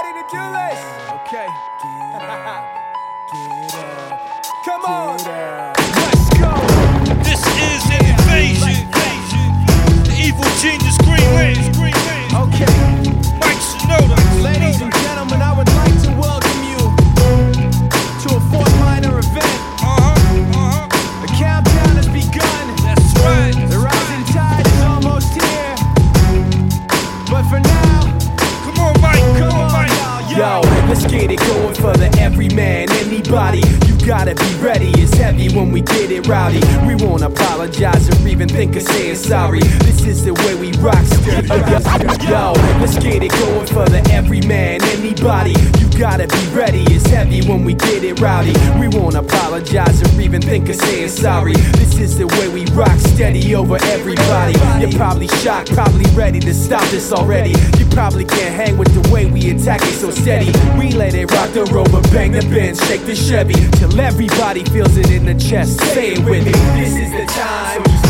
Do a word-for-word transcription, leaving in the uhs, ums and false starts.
ready to do this? Okay. Get up. Get up. Come on. Let's go. This is an invasion. The evil genius Green Lantern. Okay. Mike Shinoda. Ladies and gentlemen, I would like to welcome you to a Fort Minor event. Uh-huh, uh-huh. The countdown has begun. That's right. The rising tide is almost here. But for now, Come on, Mike. Come on, Mike. yo, let's get it going for the everyman. Anybody, you gotta be ready. It's heavy when we get it rowdy. We won't apologize or even think of saying sorry. This is the way we rock. Yo, let's get it going for the everyman. Anybody, you gotta be ready. It's heavy when we get it rowdy. We won't apologize or even think of saying sorry. This is the way we rock, steady over everybody. You're probably shocked, probably ready to stop this already. You probably can't hang with the way we attack it so steady. We let it rock the rover, bang the Benz, shake the Chevy till everybody feels it in the chest. Say it with me. This is the time.